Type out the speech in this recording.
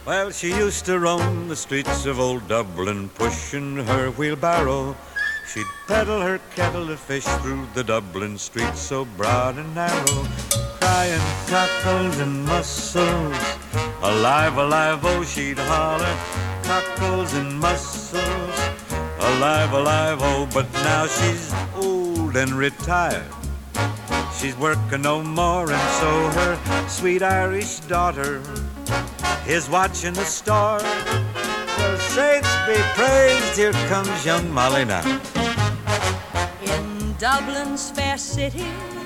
Well, she used to roam the streets of old Dublin, pushing her wheelbarrow. She'd peddle her kettle of fish through the Dublin streets so broad and narrow, crying cockles and mussels, alive, alive, oh, she'd holler, cockles and mussels, alive, alive, oh, but now she's old and retired. She's working no more, and so her sweet Irish daughter is watching the stars. Well, saints be praised, here comes young Molly now. In Dublin's fair city